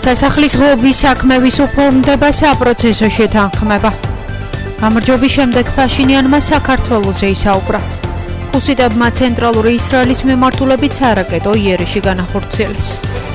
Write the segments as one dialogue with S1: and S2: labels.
S1: სასახლის ღობის საქმეების უფორმდება საპროცესო შეთანხმება. გამარჯვების შემდეგ ფაშინიანმა საქართველოზე ისაუბრა. ჰუსიტებმა ცენტრალური ისრაელის მიმართულებით სარაკეტო იერიში განახორციელეს.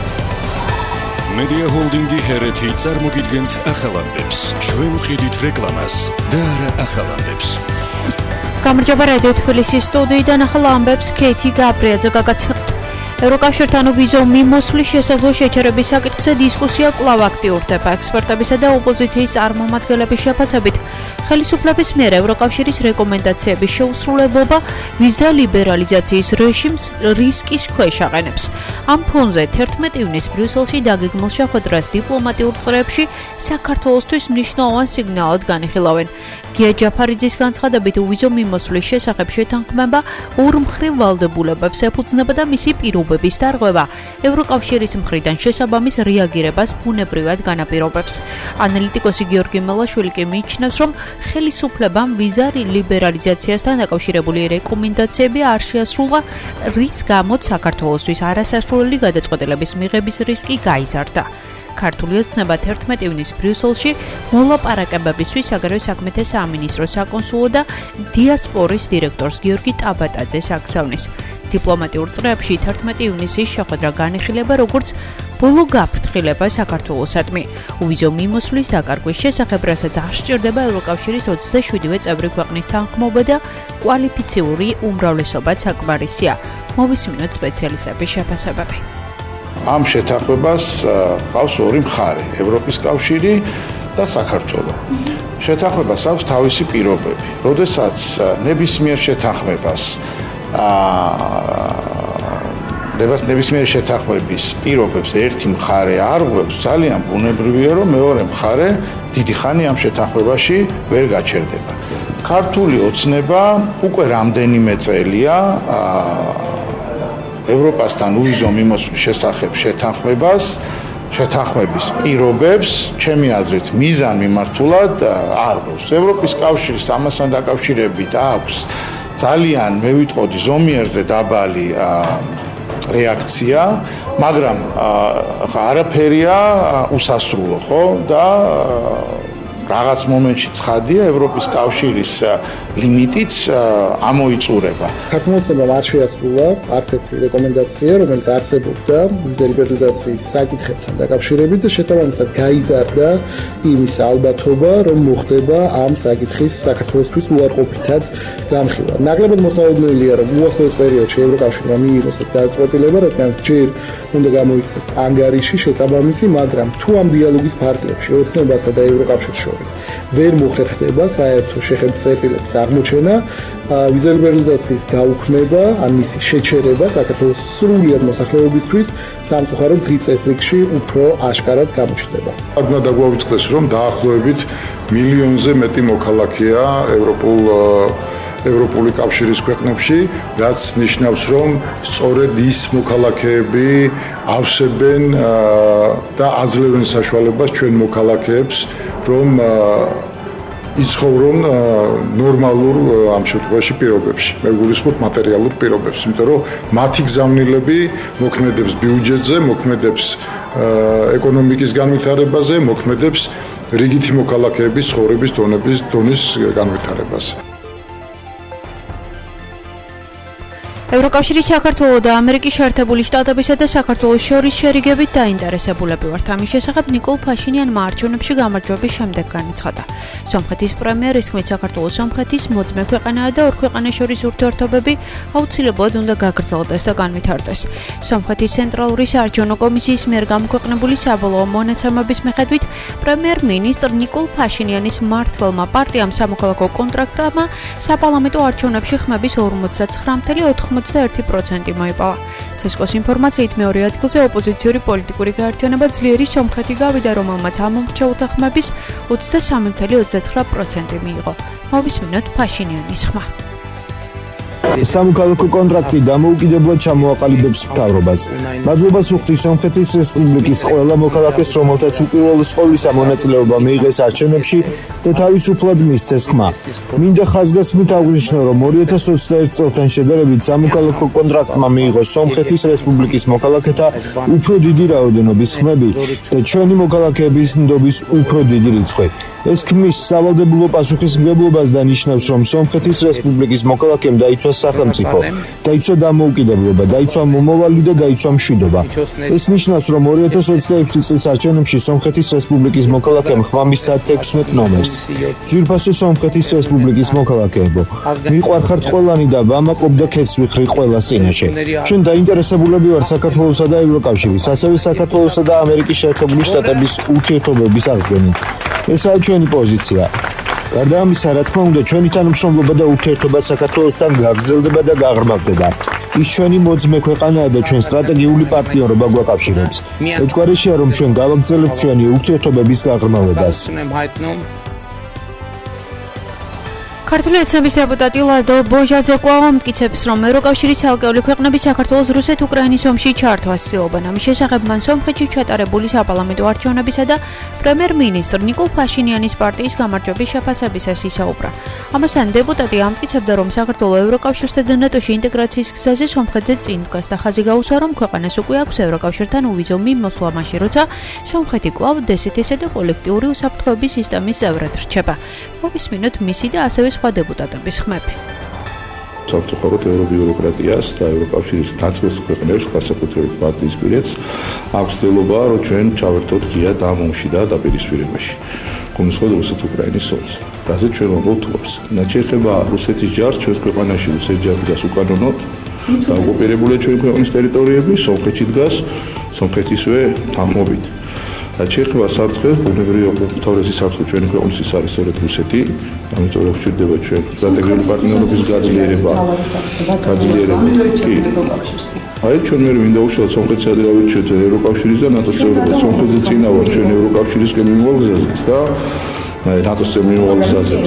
S2: მედია ჰოლდინგი ჰერეთი წარმოგიდგენთ ახალანდებს. ჩვენ ვყიდით რეკლამას და არა ახალანდებს.
S1: გამარჯობა რადიო თბილისის სტუდიიდან ახალ ამბებს ქეთი გაბრიაძე გაგაცნობთ. ევროკავშირთან ვიზო მიმოსვლის შესაძლო შეჩერების საკითხზე დისკუსია კვლავ აქტიურდება. ექსპერტებისა და ოპოზიციის წარმომადგენლების შეფასებით ხელისუფლების მიერ ევროკავშირის რეკომენდაციების შეუსრულებლობა ვიზა ლიბერალიზაციის რეჟიმს რისკის ქვეშ აყენებს. ამ ფონზე 11 ივნისს ბრიუსელში დაგეგმილ შეხვედრას დიპლომატიურ წრეებში საქართველოსთვის მნიშვნელოვან სიგნალად განიხილავენ. გია ჯაფარიძის განცხადებით ვიზო მიმოსვლის შესახებ შეთანხმება ორმხრივ ვალდებულებებს ეფუძნება და მისი პირობების დარღვევა ევროკავშირის მხრიდან შესაბამის რეაგირებას ბუნებრივად განაპირობებს. ანალიტიკოსი გიორგი მელაშვილი კი მიიჩნევს, რომ ხელისუფლებამ ვიზა ლიბერალიზაციასთან დაკავშირებული რეკომენდაციები არ შეასრულა, რის გამოც საქართველოსთვის არასასრულელი გადაწყვეტილების მიღების რისკი გაიზარდა. ქართული ოცნება 11 ივნისს ბრიუსელში მოლაპარაკებებისთვის საგარეო საქმეთა სამინისტროს საკონსულო და დიასპორის დირექტორს გიორგი ტაბატაძეს აქცევნის. დიპლომატიურ წრეებში 11 ივნისის შეხვედრა განიხილება როგორც ბოლო გაფრთხილება საქართველოსადმი. უვიზო მიმოსვლის დაკარგვის შესახებ, რასაც არ სჭირდება ევროკავშირის 27-ვე წევრი ქვეყნის თანხმობა და კვალიფიციური უმრავლესობაც საკმარისია. მოვისმინოთ სპეციალისტების შეფასებები.
S3: ამ შეთანხმებას ყავს ორი მხარე, ევროპის კავშირი და საქართველო. შეთანხმებას აქვს თავისი პირობები. როდესაც ნებისმიერ შეთანხმებას ნებისმიერ შეთანხმების პირობებს ერთი მხარე არ ღვევს, ძალიან ბუნებრივია, რომ მეორე მხარე დიდი ხანი ამ შეთანხმებაში ვერ გაჩერდება. ქართული ოცნება უკვე რამდენიმე წელია ევროპასთან უვიზო მიმოსვლის შესახებ შეთანხმების პირობებს, ჩემი აზრით, მიზან მიმართულად არ ღვევს. ევროპის კავშირის ამასთან დაკავშირებით აქვს ძალიან, მე ვიტყოდი, ზომიერზე დაბალი რეაქცია, მაგრამ არაფერია უსასრულო, ხო? და რაღაც მომენტში ცხადია, ევროპის კავშირის ლიმიტიც ამოიწურება.
S4: საქართველოსებმა არ შეასრულა არც ერთი რეკომენდაცია, რომელიც არსებობდა ვიზა ლიბერალიზაციის საკითხებთან დაკავშირებით და შესაბამისად გაიზარდა იმის ალბათობა, რომ მოხდება ამ საკითხის საქართველოსთვის უარყოფითად განხილვა. ნაკლებად მოსაოდნელია, რომ უახლოეს პერიოდში ევროკავშირმა მიიღოს ეს გადაწყვეტილება, რადგან ჯერ უნდა გამოიქცეს ანგარიში შესაბამისი, მაგრამ თუ ამ დიალოგის ფარგლებში ოცნებასა და ევროკავშირს შორის ვერ მოხერხდება საერთო შეხედულების აღმოჩენა, ვიზა ლიბერალიზაციის გაუქმება, ან მისი შეჩერება საქართველოს სრულიად მოსახლეობისთვის სამწუხაროდ დღის წესრიგში უფრო აშკარად გამოჩნდება.
S3: უნდა დაგვაუწყდეს, რომ დაახლოებით მილიონზე მეტი მოქალაქეა ევროპული კავშირის ქვეყნებში, რაც ნიშნავს, რომ სწორედ ის მოქალაქეები ავსებენ და აძლევენ საშუალებას ჩვენ მოქალაქეებს, რომ იცხოვრონ ნორმალურ ამ შემთხვევაში პირობებში, მე გულისხმობ მატერიალურ პირობებს, იმიტომ რომ მათი გზავნილები მოქმედებს ბიუჯეტზე, მოქმედებს ეკონომიკის განვითარებაზე, მოქმედებს რიგითი მოქალაქეების ცხოვრების დონის განვითარებაზე.
S1: ევროკავშირის საქართველოს და ამერიკის შეერთებული შტატებისა და საქართველოს შორის შერიგებით დაინტერესებულები ვართ. ამის შესახებ ნიკოლ ფაშინიანმა არჩევნებში გამარჯვების შემდეგ განაცხადა. სომხეთის პრემიერის ხმით საქართველოს სომხეთის მოწმე ქვეყანაა და ორ ქვეყანას შორის ურთიერთობები აუცილებლად უნდა გაგრძელდეს და განვითარდეს. სომხეთის ცენტრალური საარჩევნო კომისიის მიერ გამოქვეყნებული საბოლოო მონაცემების მიხედვით პრემიერ-მინისტრ ნიკოლ ფაშინიანის მმართველმა პარტიამ სამოქალაქო კონტრაქტმა საპარლამენტო არჩევნებში ხმების 49.91% მოიპოვა. ცესკოს ინფორმაციით მეორე ადგილზე ოპოზიციური პოლიტიკური გაერთიანება ძლიერი სომხეთი გავიდა, რომელმაც ამომრჩევლთა ხმების 23.29% მიიღო. მოვისმინოთ ფაშინიანის ხმა.
S5: სამოქალაქო კონტრაქტი დამოუკიდებლად ჩამოაყალიბებს მთავრობას. მადლობას უხდის სომხეთის რესპუბლიკის ყველა მოქალაქეს, რომელთაც უპირველეს ყოვლისა მონაწილეობა მიიღეს არჩევნებში და თავისუფლად მისცეს ხმა. მინდა ხაზგასმით აღვნიშნო, რომ 2021 წელთან შედარებით სამოქალაქო კონტრაქტმა მიიღო სომხეთის რესპუბლიკის მოქალაქეთა უფრო დიდი რაოდენობის ხმები და ჩვენი მოქალაქეების ნდობის უფრო დიდი რიცხვი. ეს ქმნის სავალდებულო პასუხისმგებლობას და ნიშნავს, რომ სომხეთის რესპუბლიკის მოქალაქემ დაიცვა სახელმწიფო, დაიცვა დამოუკიდებლობა, დაიცვა მომავალი და დაიცვა მშვიდობა. ეს ნიშნავს, რომ 2026 წლის არჩევნებში სომხეთის რესპუბლიკის მოქალაქემ ხმა მისცა 16 ნომერს. ძვირფასო სომხეთის რესპუბლიკის მოქალაქეებო, მიყვარხართ ყველანი და ვამაყობ და ქეთს ვიხრი ყველა წინაშე. ჩვენ დაინტერესებულები ვართ საქართველოსა და ევროკავშირის, ასევე საქართველოსა და ამერიკის შეერთებული შტატების ურთიერთობების აღდგენით. ესაა ჩვენი პოზიცია. გარდა ამისა, რა თქმა უნდა, ჩვენი თანამშრომლობა და ურთიერთობა საქართველოსთან გაგრძელდება და გაღრმავდება. ის ჩვენი მოძმე ქვეყანაა და ჩვენ სტრატეგიული პარტნიორობა გვაკავშირებს. ეჭვგარეშეა, რომ ჩვენ გავაგრძელებთ ჩვენი ურთიერთობების გაღრმავებას.
S1: ქართული ოცნების დეპუტატი ლადო ბოჟაძე კვლავ ამტკიცებს, რომ ევროკავშირის ცალკეული ქვეყნები საქართველოს რუსეთ-უკრაინის ომში ჩართვას ცდილობენ. ამის შესახებ მან სომხეთში ჩატარებული საპარლამენტო არჩევნებისა და პრემიერ-მინისტრ ნიკოლ ფაშინიანის პარტიის გამარჯვების შეფასებისას ისაუბრა. ამასთან დეპუტატი ამტკიცებდა, რომ საქართველო ევროკავშირსა და ნატოში ინტეგრაციის გზაზე სომხეთზე წინ დგას და ხაზი გაუსვა, რომ ქვეყანას უკვე აქვს ევროკავშირთან უვიზო მიმოსვლა მაშინ, როცა სომხეთი კვლავ DST-სა და კოლექტიური უსაფრთხოების სისტემის წევრად რჩება. მოვისმინოთ მისი და ასევე სხვა დეპუტატების ხმები.
S3: სამწუხაროდ ევრობიუროკრატიას და ევროკავშირის ნაწილ ქვეყნებს, განსაკუთრებით ბალტიისპირეთს, აქვს ცდილობა, რომ ჩვენ ჩავერთოთ ღია და ომში და დაპირისპირებაში. გულისხმობ რუსეთ-უკრაინის ომს. რაზეც ჩვენ ვამბობთ უარს. რაც შეეხება რუსეთის ჯარს ჩვენს ქვეყანაში, რუსეთის ჯარი დგას უკანონოდ, ოკუპირებულია ჩვენი ქვეყნის ტერიტორიები, სომხეთში დგას, სომხეთისვე თანხმობით. რაც შეეხება საფრთხეს, ბუნებრივი უმთავრესი საფრთხე ჩვენი ქვეყნის ის არის სწორედ რუსეთი. ამიტომ გვჭირდება ჩვენ სტრატეგიული პარტნიორობის გაძლიერება. აი ჩვენ მე მინდა უშუალოდ სომხეთსა და დავირჩიოთ ევროკავშირის და ნატოს წევრობა. სომხეთზე წინა ვარ ჩვენ ევროკავშირისკენ მიმოვალგზაზეც და ნატოს მიმოვალგზაზეც.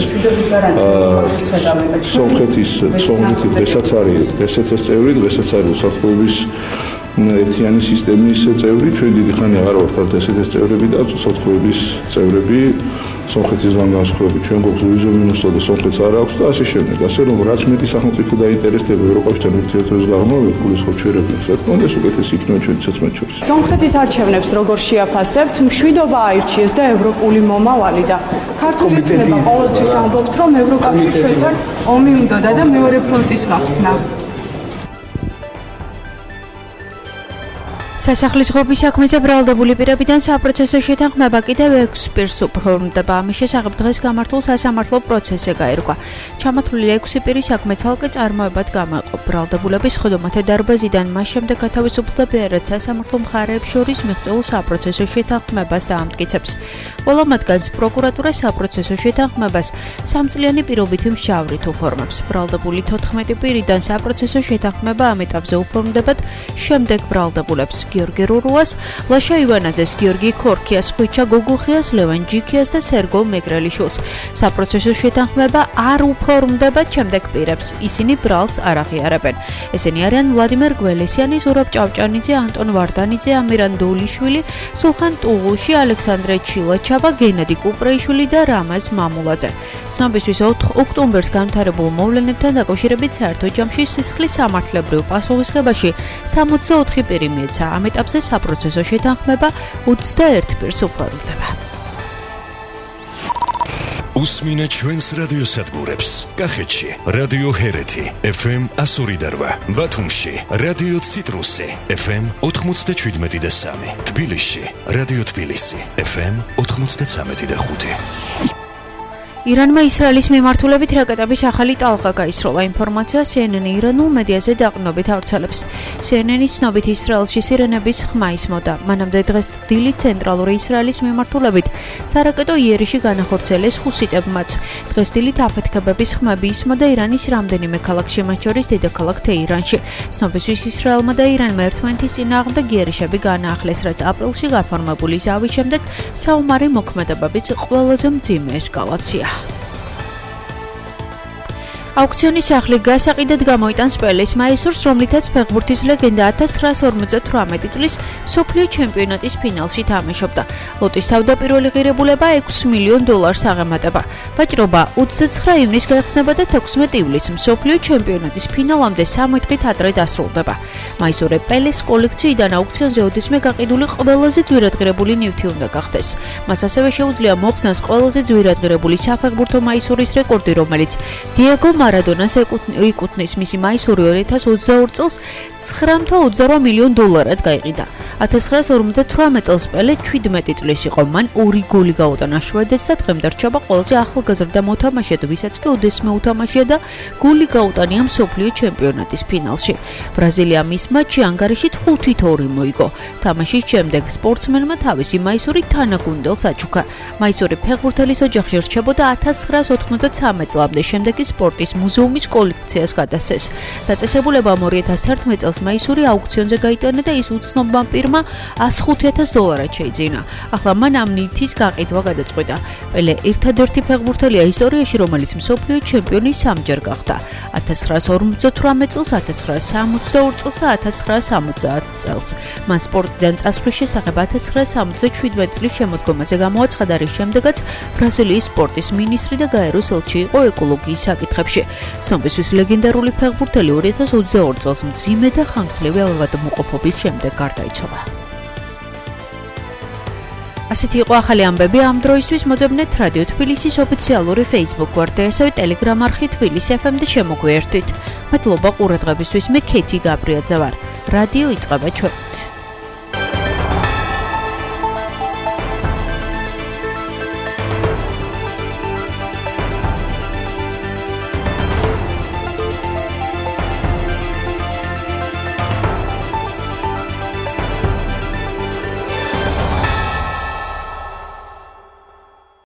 S3: სომხეთის დღესაც არის DST-ის წევრი, დღესაც არის უსაფრთხოების ერთიანი სისტემის წევრი, ჩვენ დიდი ხანი აღარ ვართ DST-ის წევრები და უსაფრთხოების წევრები სომხეთისგან განსხვავებით. ჩვენ გვაქვს უვიზო მიმოსვლა და სომხეთს არ აქვს და ასე შემდეგ. ასე რომ რაც მეტი სახელმწიფო დაინტერესდება ევროკავშირთან ურთიერთობის გაღრმავებით, გულისხმობ ჩვენებს, რა თქმა უნდა, უკეთესი იქნება ჩვენი ცოცხლად შორის.
S6: სომხეთის არჩევნებს როგორ შეაფასებთ? მშვიდობა აირჩიეს და ევროპული მომავალი და ქართული ცნება ყოველთვის ამბობთ, რომ ევროკავშირს ჩვენთან ომი უნდოდა და მეორე ფრონტის გახსნა.
S1: სასახლის ღობის საქმეზე ბრალდებული პირებიდან საპროცესო შეთანხმება კიდევ 6 პირს უფორმდება. ამის შესახებ დღეს გამართულ სასამართლო პროცესზე გაირკვა. ჩამოთვლილი 6 პირი საქმე ცალკე წარმოებად გამოეყო. ბრალდებულები სხდომათა დარბაზიდან მას შემდეგ გათავისუფლდებიან, რაც სასამართლო მხარეებს შორის მიღწეულ საპროცესო შეთანხმებას დაამტკიცებს. ყველა მათგანს პროკურატურა საპროცესო შეთანხმებას 3 წლიანი პირობითი მჟავრით უფორმებს. ბრალდებული 14 პირიდან საპროცესო შეთანხმება ამ ეტაპზე უფორმდებათ შემდეგ ბრალდებულებს. გიორგი რურუას, ლაშა ივანაძეს, გიორგი ქორქიას, ხვიჩა გოგუხიას, ლევან ჯიქიას და სერგო მეგრელიშვილს. საპროცესო შეთანხმება არ უფორმდება შემდეგ პირებს. ისინი ბრალს არ აღიარებენ. ესენი არიან ვლადიმერ გველესიანი, ზურაბ ჭავჭანიძე, ანტონ ვარდანიძე, ამირან დოულიშვილი, სულხან ტუღუში, ალექსანდრე ჩილაჩაბა, გენადი კუპრეიშვილი და რამაზ მამულაძე. ცნობისთვის ოქტომბერს განვითარებულ მოვლენებთან დაკავშირებით საერთო ჯამში სისხლის სამართლებრივ პასუხისმგებაში 64 პირი მიეცა. ამ ეტაპზე საპროცესო შეთანხმება 21 პირს უფორმდება.
S2: უსმინეთ ჩვენს რადიოსადგურებს. კახეთში რადიო ჰერეთი FM 102.8, ბათუმში რადიო ციტრუსი FM 97.3, თბილისში რადიო თბილისი FM 93.5.
S1: ირანმა ისრაელის მიმართულებით რაკეტების ახალი ტალღა გაისროლა. ინფორმაცია CNN ირანულ მედიაზე დაყრდნობით ავრცელებს. CNN-ის ცნობით ისრაელში სირენების ხმა ისმოდა. მანამდე დღეს დილით ცენტრალური ისრაელის მიმართულებით სარაკეტო იერიში განახორციელეს ჰუსიტებმაც. დღეს დილით აფეთქებების ხმები ისმოდა ირანის რამდენიმე ქალაქში, მათ შორის დედაქალაქ თეირანში. ცნობისთვის ისრაელმა და ირანმა ერთმანეთის წინააღმდეგ იერიშები განაახლეს, რაც აპრილში გაფორმებული ზავის შემდეგ საომარი მოქმედებების ყველაზე მძიმე ესკალაცია. აუქციონის სახლი გასაყიდად გამოიტანს პელეს მაისურს, რომლითაც ფეხბურთის ლეგენდა 1958 წლის მსოფლიო ჩემპიონატის ფინალში თამაშობდა. ლოტის თავდაპირველი ღირებულება $6 მილიონ აღემატება. ვაჭრობა 29 ივნისს გაიხსნება და 16 ივლისს მსოფლიო ჩემპიონატის ფინალამდე 3 დღით ადრე დასრულდება. მაისურე პელეს კოლექციიდან აუქციონზე ოდესმე გაყიდული ყველაზე ძვირადღირებული ნივთი უნდა გახდეს. მას ასევე შეუძლია მოხსნას ყველაზე ძვირადღირებული საფეხბურთო მაისურის რეკორდი, რომელიც დიეგო მარადონას ეკუთვნის. მისი მაისური 2022 წელს $9.28 მილიონ გაიყიდა. 1958 წელს პელე 17 წლის იყო. მან 2 გოლი გაუტანა შვედეთს და დღემდე რჩება ყველაზე ახალგაზრდა მოთამაშედ, ვისაც კი ოდესმე უთამაშია და გოლი გაუტანია მსოფლიო ჩემპიონატის ფინალში. ბრაზილია მის მატჩში ანგარიში 5-2 მოიგო. თამაშის შემდეგ სპორტსმენმა თავისი მაისური თანაგუნდელს აჩუქა. მაისური ფეხბურთელის ოჯახში რჩებოდა 1993 წლამდე, შემდეგ კი სპორტის მუზეუმის კოლექციას გადასცეს. დაწესებულებამ 2011 წელს მაისური აუქციონზე გაიტანა და ის უცნობმა პირმა $105,000 შეიძინა. ახლა მან ამ ნივთის გაყიდვა გადაწყვიტა. პელე ერთადერთი ფეხბურთელია ისტორიაში, რომელიც მსოფლიო ჩემპიონი 3-ჯერ გახდა. 1958 წელს, 1962 წელს და 1970 წელს. მან სპორტიდან წასვლის შესახებ 1977 წლის შემოდგომაზე გამოაცხადა, რის შემდეგაც ბრაზილიის სპორტის მინისტრი და გაეროს ელჩი იყო ეკოლოგიის საკითხებში. ცნობისთვის ლეგენდარული ფეხბურთელი 2022 წელს მძიმე და ხანგრძლივი ავადმყოფობის შემდეგ გარდაიცვალა. ასეთი იყო ახალი ამბები ამ დროისთვის. მოძებნეთ რადიო თბილისის ოფიციალური Facebook გვერდზე, ასევე Telegram არხი თბილისი FM და შემოგვიერთდით. მადლობა ყურადღებისთვის. მე ქეთი გაბრიაძე ვარ. რადიო იწყება ჩვენით.